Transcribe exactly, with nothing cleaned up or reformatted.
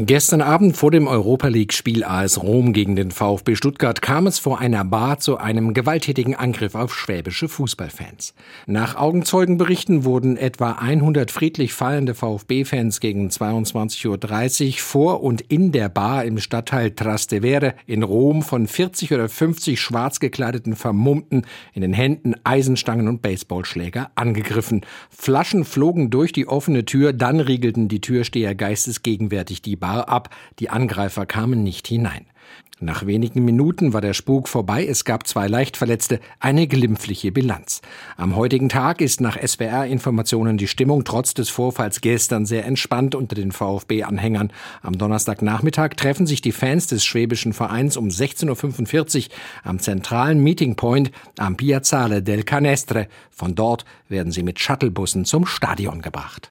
Gestern Abend vor dem Europa-League-Spiel A S Rom gegen den VfB Stuttgart kam es vor einer Bar zu einem gewalttätigen Angriff auf schwäbische Fußballfans. Nach Augenzeugenberichten wurden etwa hundert friedlich feiernde VfB-Fans gegen zweiundzwanzig Uhr dreißig vor und in der Bar im Stadtteil Trastevere in Rom von vierzig oder fünfzig schwarz gekleideten Vermummten in den Händen Eisenstangen und Baseballschläger angegriffen. Flaschen flogen durch die offene Tür, dann riegelten die Türsteher geistesgegenwärtig die Bar ab. Die Angreifer kamen nicht hinein. Nach wenigen Minuten war der Spuk vorbei. Es gab zwei Leichtverletzte, eine glimpfliche Bilanz. Am heutigen Tag ist nach S W R-Informationen die Stimmung trotz des Vorfalls gestern sehr entspannt unter den VfB-Anhängern. Am Donnerstagnachmittag treffen sich die Fans des schwäbischen Vereins um sechzehn Uhr fünfundvierzig am zentralen Meeting Point am Piazzale del Canestre. Von dort werden sie mit Shuttlebussen zum Stadion gebracht.